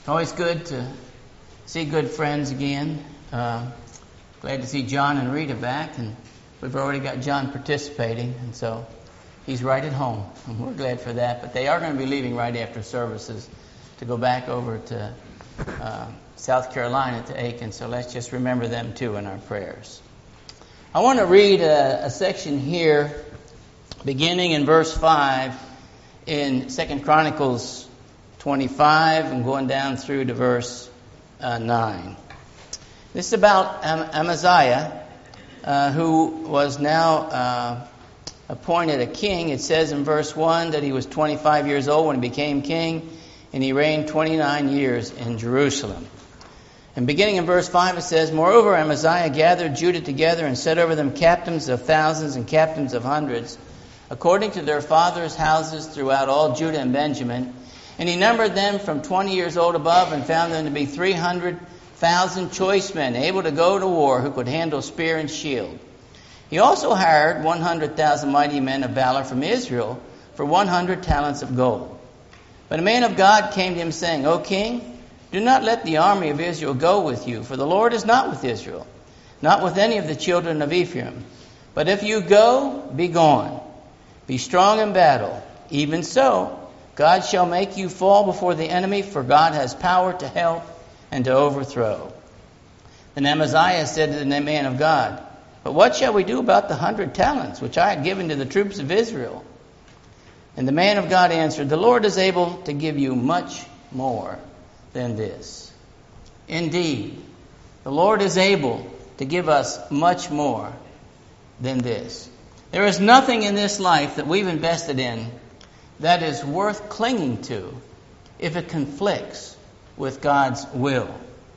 Always good to see good friends again. Glad to see John and Rita back, and we've already got John participating, and so he's right at home, and we're glad for that. But they are going to be leaving right after services to go back over to South Carolina to Aiken, so let's just remember them too in our prayers. I want to read a section here, beginning in verse 5 in 2 Chronicles 25 and going down through to verse 9. This is about Amaziah, who was now appointed a king. It says in verse 1 that he was 25 years old when he became king, and he reigned 29 years in Jerusalem. And beginning in verse 5 it says, Moreover, Amaziah gathered Judah together and set over them captains of thousands and captains of hundreds, according to their fathers' houses throughout all Judah and Benjamin. And he numbered them from 20 years old above and found them to be 300,000 choice men, able to go to war, who could handle spear and shield. He also hired 100,000 mighty men of valor from Israel for 100 talents of gold. But a man of God came to him, saying, O king, do not let the army of Israel go with you, for the Lord is not with Israel, not with any of the children of Ephraim. But if you go, be gone. Be strong in battle. Even so, God shall make you fall before the enemy, for God has power to help and to overthrow. Then Amaziah said to the man of God, But what shall we do about the 100 talents which I have given to the troops of Israel? And the man of God answered, The Lord is able to give you much more than this. Indeed, the Lord is able to give us much more than this. There is nothing in this life that we've invested in that is worth clinging to if it conflicts with God's will.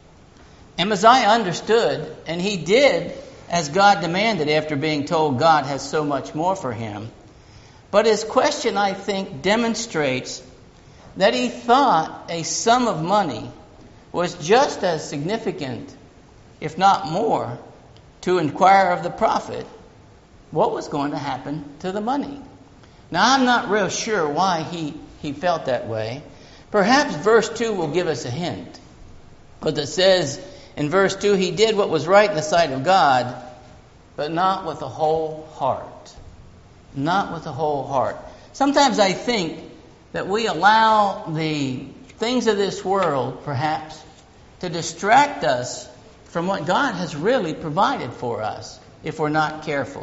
Amaziah understood, and he did as God demanded after being told God has so much more for him. But his question, I think, demonstrates that he thought a sum of money was just as significant, if not more, to inquire of the prophet what was going to happen to the money. Now, I'm not real sure why he felt that way. Perhaps verse 2 will give us a hint. But it says in verse 2, he did what was right in the sight of God, but not with the whole heart. Not with the whole heart. Sometimes I think that we allow the things of this world, perhaps, to distract us from what God has really provided for us if we're not careful.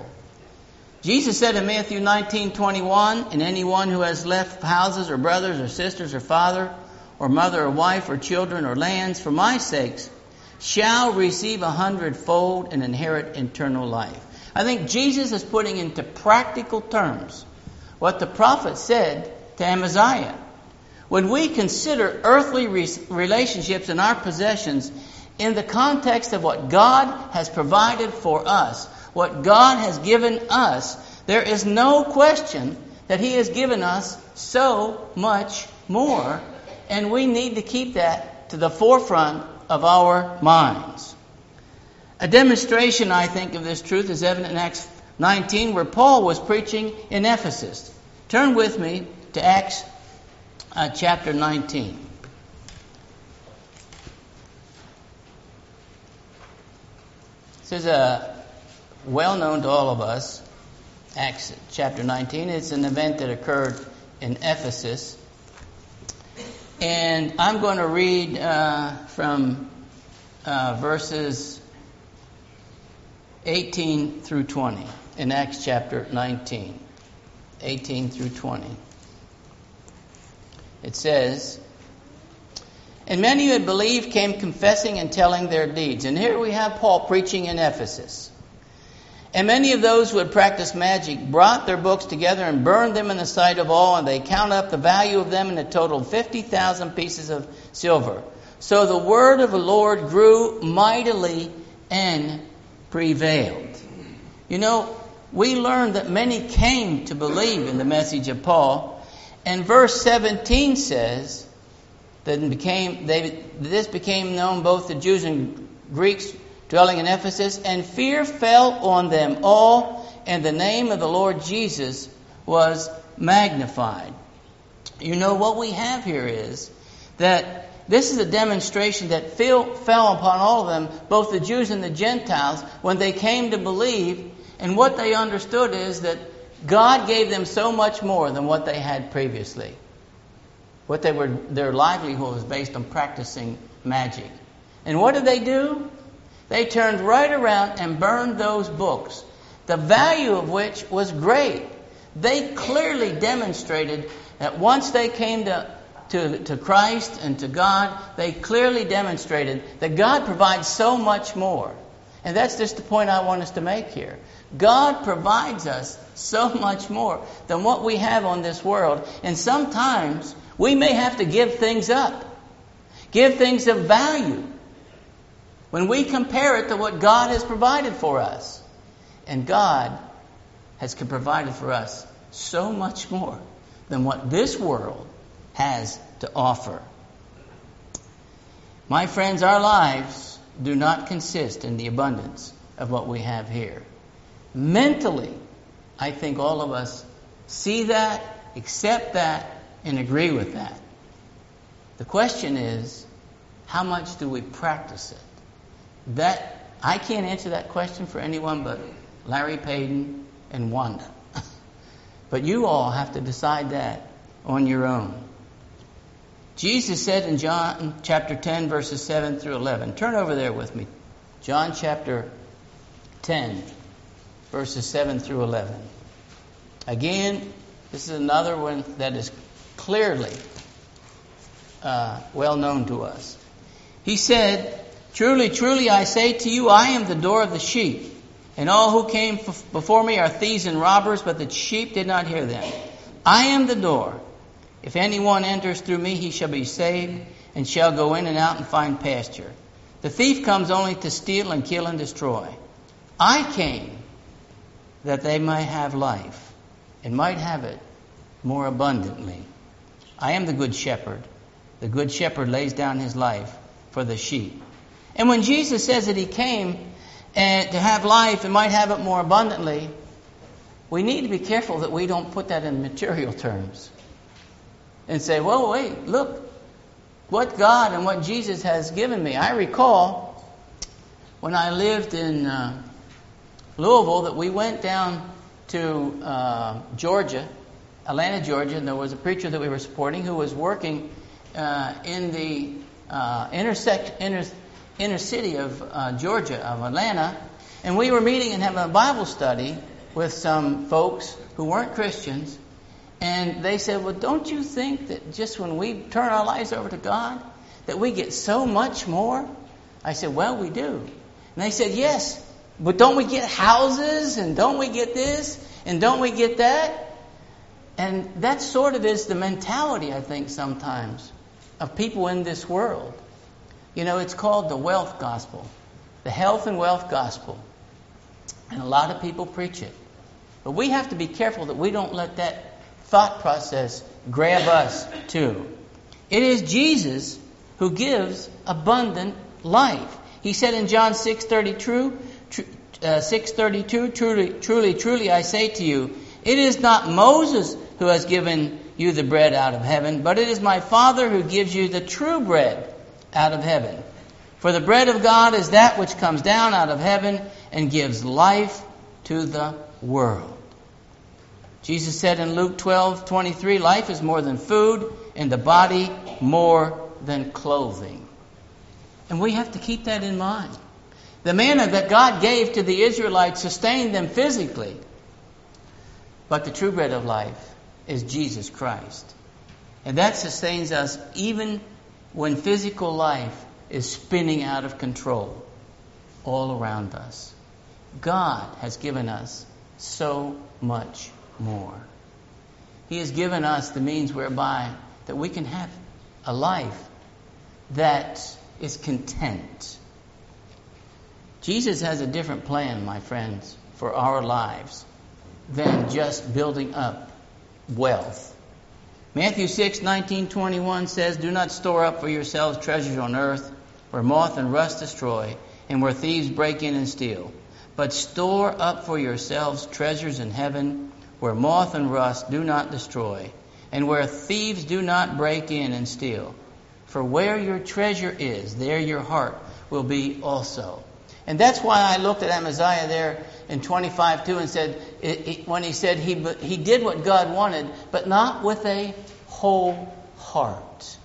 Jesus said in Matthew 19:21, And anyone who has left houses or brothers or sisters or father or mother or wife or children or lands for my sakes shall receive 100-fold and inherit eternal life. I think Jesus is putting into practical terms what the prophet said to Amaziah. When we consider earthly relationships and our possessions in the context of what God has provided for us, what God has given us, there is no question that He has given us so much more, and we need to keep that to the forefront of our minds. A demonstration, I think, of this truth is evident in Acts 19, where Paul was preaching in Ephesus. Turn with me to Acts chapter 19. This is well known to all of us, Acts chapter 19. It's an event that occurred in Ephesus. And I'm going to read from verses 18 through 20 in Acts chapter 19, 18 through 20. It says, And many who had believed came confessing and telling their deeds. And here we have Paul preaching in Ephesus. And many of those who had practiced magic brought their books together and burned them in the sight of all, and they counted up the value of them, and it totaled 50,000 pieces of silver. So the word of the Lord grew mightily and prevailed. You know, we learned that many came to believe in the message of Paul. And verse 17 says that this became known both to Jews and Greeks dwelling in Ephesus, and fear fell on them all, and the name of the Lord Jesus was magnified. You know, what we have here is that this is a demonstration that fell upon all of them, both the Jews and the Gentiles, when they came to believe. And what they understood is that God gave them so much more than what they had previously. Their livelihood was based on practicing magic. And what did they do? They turned right around and burned those books, the value of which was great. They clearly demonstrated that once they came to Christ and to God, they clearly demonstrated that God provides so much more. And that's just the point I want us to make here. God provides us so much more than what we have on this world. And sometimes we may have to give things up, give things of value, when we compare it to what God has provided for us. And God has provided for us so much more than what this world has to offer. My friends, our lives do not consist in the abundance of what we have here. Mentally, I think all of us see that, accept that, and agree with that. The question is, how much do we practice it? That I can't answer that question for anyone but Larry Payton and Wanda. But you all have to decide that on your own. Jesus said in John chapter 10, verses 7 through 11. Turn over there with me. John chapter 10, verses 7 through 11. Again, this is another one that is clearly well known to us. He said, "Truly, truly, I say to you, I am the door of the sheep. And all who came before me are thieves and robbers, but the sheep did not hear them. I am the door. If anyone enters through me, he shall be saved, and shall go in and out and find pasture. The thief comes only to steal and kill and destroy. I came that they might have life, and might have it more abundantly. I am the good shepherd. The good shepherd lays down his life for the sheep." And when Jesus says that he came and to have life and might have it more abundantly, we need to be careful that we don't put that in material terms and say, well, wait, look what God and what Jesus has given me. I recall when I lived in Louisville that we went down to Georgia, Atlanta, Georgia, and there was a preacher that we were supporting who was working in the inner city of Georgia, of Atlanta, and we were meeting and having a Bible study with some folks who weren't Christians, and they said, well, don't you think that just when we turn our lives over to God, that we get so much more? I said, well, we do. And they said, yes, but don't we get houses, and don't we get this, and don't we get that? And that sort of is the mentality, I think, sometimes, of people in this world. You know, it's called the wealth gospel, the health and wealth gospel. And a lot of people preach it. But we have to be careful that we don't let that thought process grab us too. It is Jesus who gives abundant life. He said in John 6:32, truly, truly, I say to you, it is not Moses who has given you the bread out of heaven, but it is my Father who gives you the true bread out of heaven. For the bread of God is that which comes down out of heaven and gives life to the world. Jesus said in Luke 12:23, life is more than food, and the body more than clothing. And we have to keep that in mind. The manna that God gave to the Israelites sustained them physically. But the true bread of life is Jesus Christ. And that sustains us even when physical life is spinning out of control all around us. God has given us so much more. He has given us the means whereby that we can have a life that is content. Jesus has a different plan, my friends, for our lives than just building up wealth. Matthew 6:19-21 says, do not store up for yourselves treasures on earth, where moth and rust destroy, and where thieves break in and steal. But store up for yourselves treasures in heaven, where moth and rust do not destroy, and where thieves do not break in and steal. For where your treasure is, there your heart will be also. And that's why I looked at Amaziah there in 25:2 and said, when he said he did what God wanted, but not with a whole heart.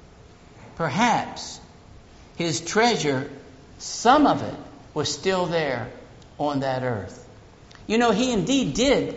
Perhaps his treasure, some of it, was still there on that earth. You know, he indeed did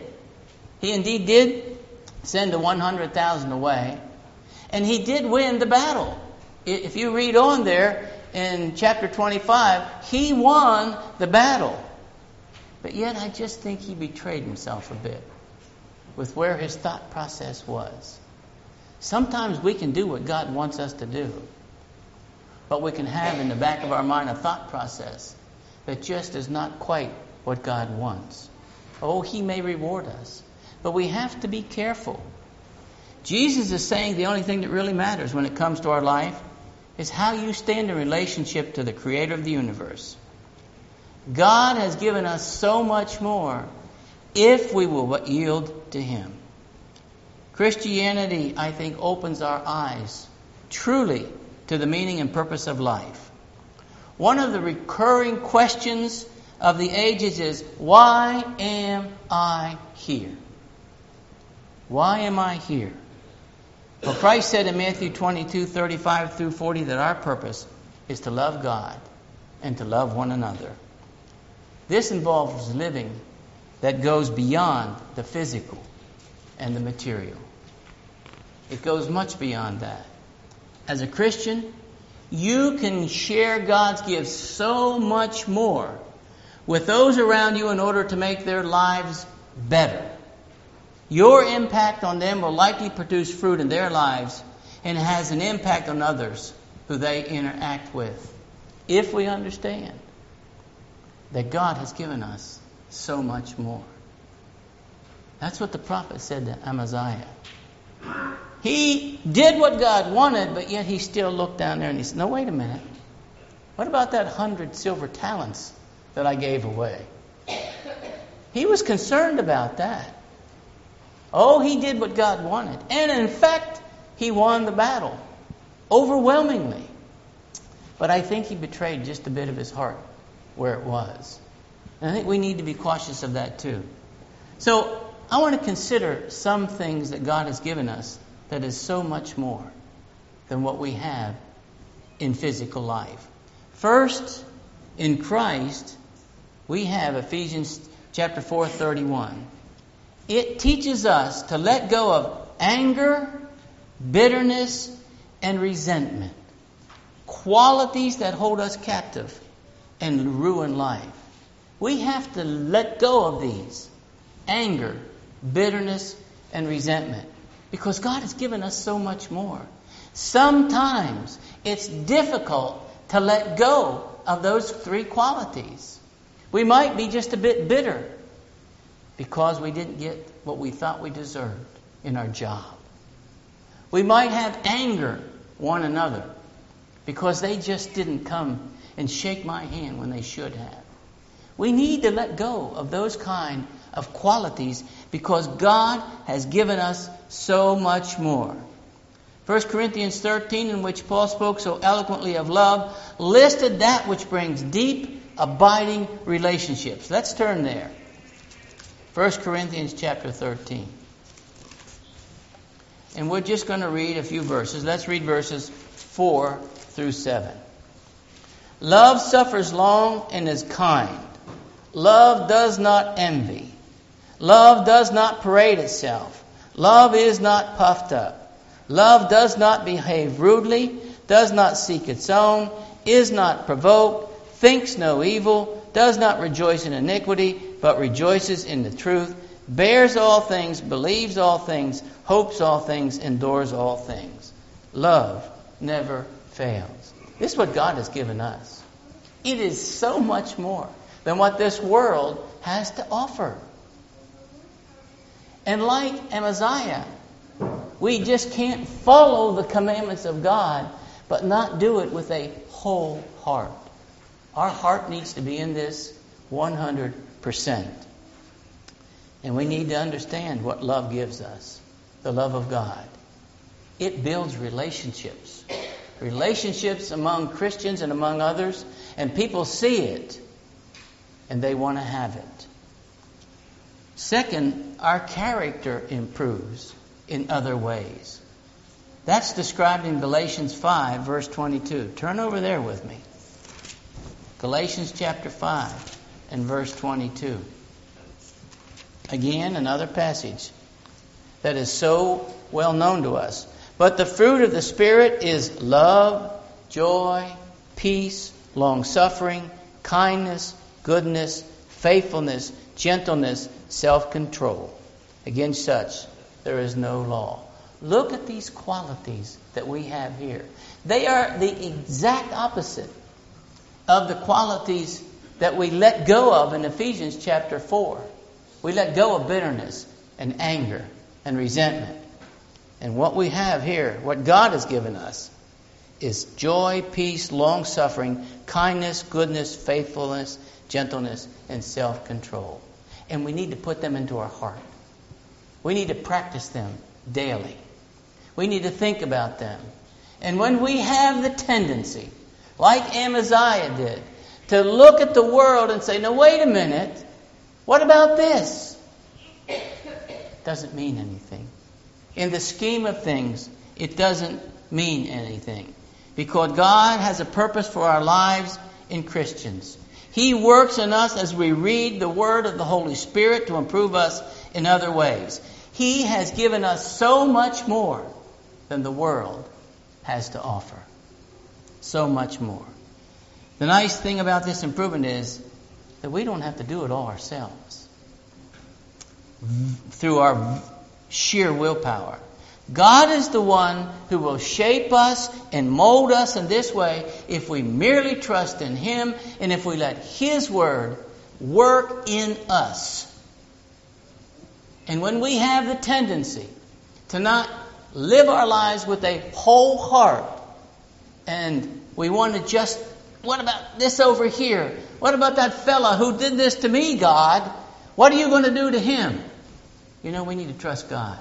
send the 100,000 away, and he did win the battle. If you read on there in chapter 25, he won the battle. But yet I just think he betrayed himself a bit with where his thought process was. Sometimes we can do what God wants us to do, but we can have in the back of our mind a thought process that just is not quite what God wants. Oh, he may reward us, but we have to be careful. Jesus is saying the only thing that really matters when it comes to our life is how you stand in relationship to the Creator of the universe. God has given us so much more if we will yield to Him. Christianity, I think, opens our eyes truly to the meaning and purpose of life. One of the recurring questions of the ages is, why am I here? Why am I here? Well, Christ said in Matthew 22:35 through 40 that our purpose is to love God and to love one another. This involves living that goes beyond the physical and the material. It goes much beyond that. As a Christian, you can share God's gifts so much more with those around you in order to make their lives better. Your impact on them will likely produce fruit in their lives and has an impact on others who they interact with. If we understand that God has given us so much more. That's what the prophet said to Amaziah. He did what God wanted, but yet he still looked down there and he said, no, wait a minute. What about that 100 silver talents that I gave away? He was concerned about that. Oh, he did what God wanted. And in fact, he won the battle overwhelmingly. But I think he betrayed just a bit of his heart where it was. And I think we need to be cautious of that too. So I want to consider some things that God has given us that is so much more than what we have in physical life. First, in Christ, we have Ephesians chapter 4:31. It teaches us to let go of anger, bitterness, and resentment. Qualities that hold us captive and ruin life. We have to let go of these. Anger, bitterness, and resentment. Because God has given us so much more. Sometimes it's difficult to let go of those three qualities. We might be just a bit bitter because we didn't get what we thought we deserved in our job. We might have anger one another because they just didn't come and shake my hand when they should have. We need to let go of those kind of qualities because God has given us so much more. 1 Corinthians 13, in which Paul spoke so eloquently of love, listed that which brings deep, abiding relationships. Let's turn there. 1 Corinthians chapter 13. And we're just going to read a few verses. Let's read verses 4 through 7. Love suffers long and is kind. Love does not envy. Love does not parade itself. Love is not puffed up. Love does not behave rudely, does not seek its own, is not provoked, thinks no evil, does not rejoice in iniquity, but rejoices in the truth, bears all things, believes all things, hopes all things, endures all things. Love never fails. This is what God has given us. It is so much more than what this world has to offer. And like Amaziah, we just can't follow the commandments of God, but not do it with a whole heart. Our heart needs to be in this 100%. And we need to understand what love gives us. The love of God. It builds relationships relationships among Christians and among others, and people see it, and they want to have it. Second, our character improves in other ways. That's described in Galatians 5, verse 22. Turn over there with me. Galatians chapter 5 and verse 22. Again, another passage that is so well known to us. But the fruit of the Spirit is love, joy, peace, long-suffering, kindness, goodness, faithfulness, gentleness, self-control. Against such there is no law. Look at these qualities that we have here. They are the exact opposite of the qualities that we let go of in Ephesians chapter 4. We let go of bitterness and anger and resentment. And what we have here, what God has given us, is joy, peace, long-suffering, kindness, goodness, faithfulness, gentleness, and self-control. And we need to put them into our heart. We need to practice them daily. We need to think about them. And when we have the tendency, like Amaziah did, to look at the world and say, "No, wait a minute, what about this?" Doesn't mean anything. In the scheme of things, it doesn't mean anything. Because God has a purpose for our lives in Christians. He works in us as we read the Word of the Holy Spirit to improve us in other ways. He has given us so much more than the world has to offer. So much more. The nice thing about this improvement is that we don't have to do it all ourselves. Through our sheer willpower. God is the one who will shape us and mold us in this way if we merely trust in Him and if we let His Word work in us. And when we have the tendency to not live our lives with a whole heart and we want to just, what about this over here? What about that fella who did this to me, God? What are you going to do to him? You know, we need to trust God.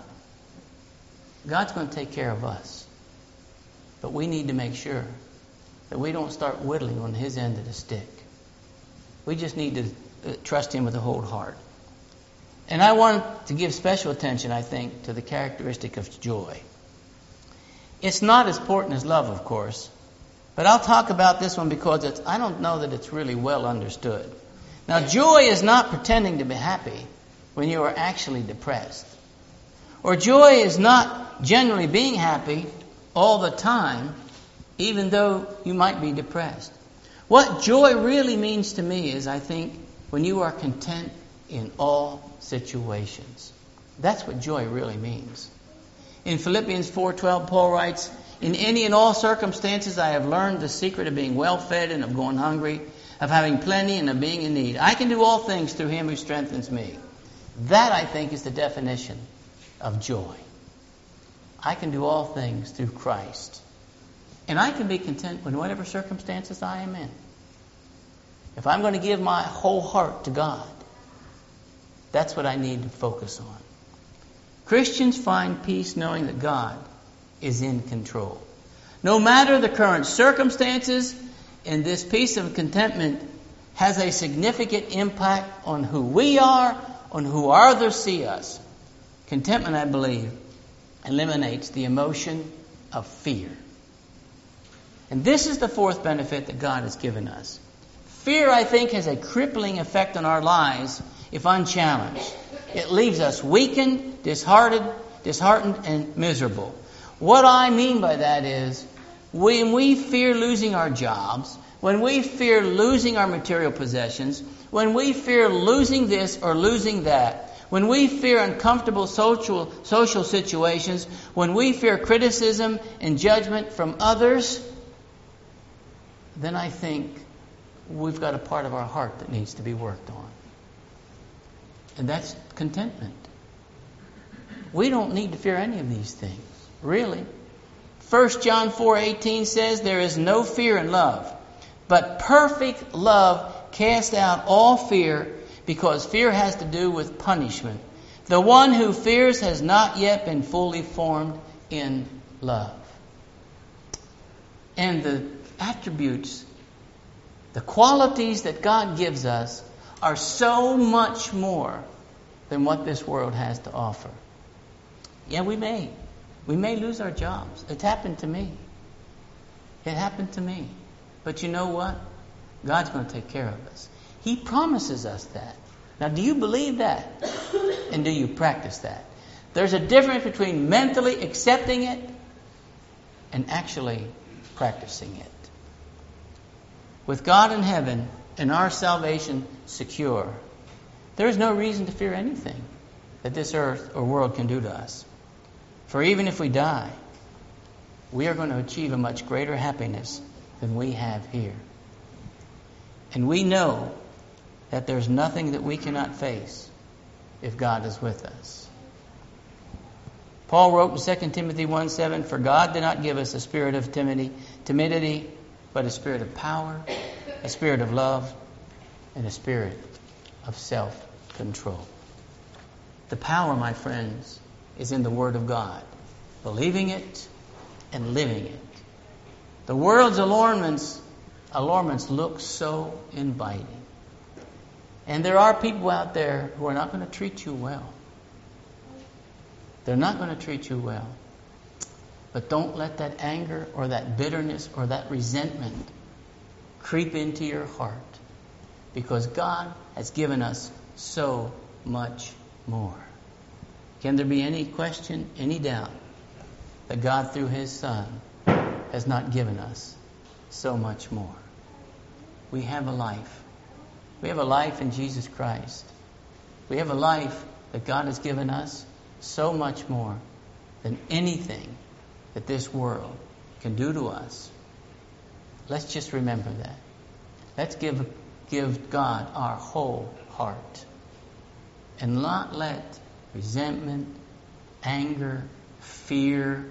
God's going to take care of us. But we need to make sure that we don't start whittling on His end of the stick. We just need to trust Him with a whole heart. And I want to give special attention, I think, to the characteristic of joy. It's not as important as love, of course. But I'll talk about this one because I don't know that it's really well understood. Now, joy is not pretending to be happy when you are actually depressed. Or joy is not generally being happy all the time, even though you might be depressed. What joy really means to me is, I think, when you are content in all situations. That's what joy really means. In Philippians 4:12, Paul writes, "In any and all circumstances I have learned the secret of being well fed and of going hungry, of having plenty and of being in need. I can do all things through Him who strengthens me." That, I think, is the definition of joy. I can do all things through Christ. And I can be content with whatever circumstances I am in. If I'm going to give my whole heart to God, that's what I need to focus on. Christians find peace knowing that God is in control. No matter the current circumstances, and this peace of contentment has a significant impact on who we are, on who others see us. Contentment, I believe, eliminates the emotion of fear. And this is the fourth benefit that God has given us. Fear, I think, has a crippling effect on our lives if unchallenged. It leaves us weakened, disheartened, and miserable. What I mean by that is, when we fear losing our jobs, when we fear losing our material possessions, when we fear losing this or losing that, when we fear uncomfortable social situations, when we fear criticism and judgment from others, then I think we've got a part of our heart that needs to be worked on. And that's contentment. We don't need to fear any of these things, really. 1 John 4:18 says, "There is no fear in love, but perfect love casts out all fear, because fear has to do with punishment. The one who fears has not yet been fully formed in love." and the attributes, the qualities that God gives us are so much more than what this world has to offer. Yeah, we may lose our jobs. It happened to me. It happened to me. But you know what? God's going to take care of us. He promises us that. Now, do you believe that? And do you practice that? There's a difference between mentally accepting it and actually practicing it. With God in heaven and our salvation secure, there is no reason to fear anything that this earth or world can do to us. For even if we die, we are going to achieve a much greater happiness than we have here. And we know that there's nothing that we cannot face if God is with us. Paul wrote in 2 Timothy 1:7, "For God did not give us a spirit of timidity, but a spirit of power, a spirit of love, and a spirit of self-control." The power, my friends, is in the Word of God. Believing it and living it. The world's allurements look so inviting. And there are people out there who are not going to treat you well. They're not going to treat you well. But don't let that anger or that bitterness or that resentment creep into your heart. Because God has given us so much more. Can there be any question, any doubt that God through His Son has not given us so much more? We have a life. We have a life in Jesus Christ. We have a life that God has given us so much more than anything that this world can do to us. Let's just remember that. Let's give God our whole heart. And not let resentment, anger, fear,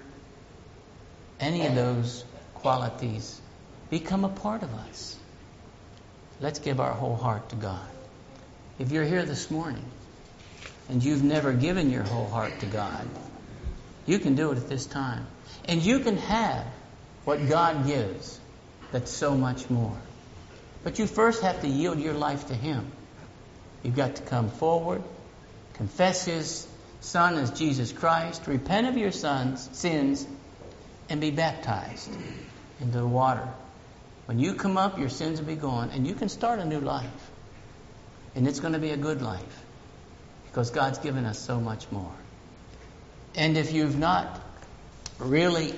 any of those qualities become a part of us. Let's give our whole heart to God. If you're here this morning and you've never given your whole heart to God, you can do it at this time. And you can have what God gives that's so much more. But you first have to yield your life to Him. You've got to come forward, confess His Son as Jesus Christ, repent of your sins, and be baptized into the water. When you come up, your sins will be gone, and you can start a new life. And it's going to be a good life, because God's given us so much more. And if you've not really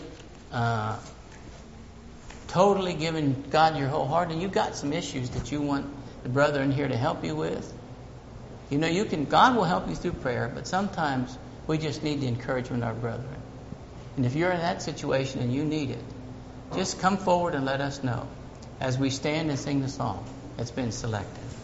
totally given God your whole heart, and you've got some issues that you want the brethren here to help you with, God will help you through prayer, but sometimes we just need the encouragement of our brethren. And if you're in that situation and you need it, just come forward and let us know as we stand and sing the song that's been selected.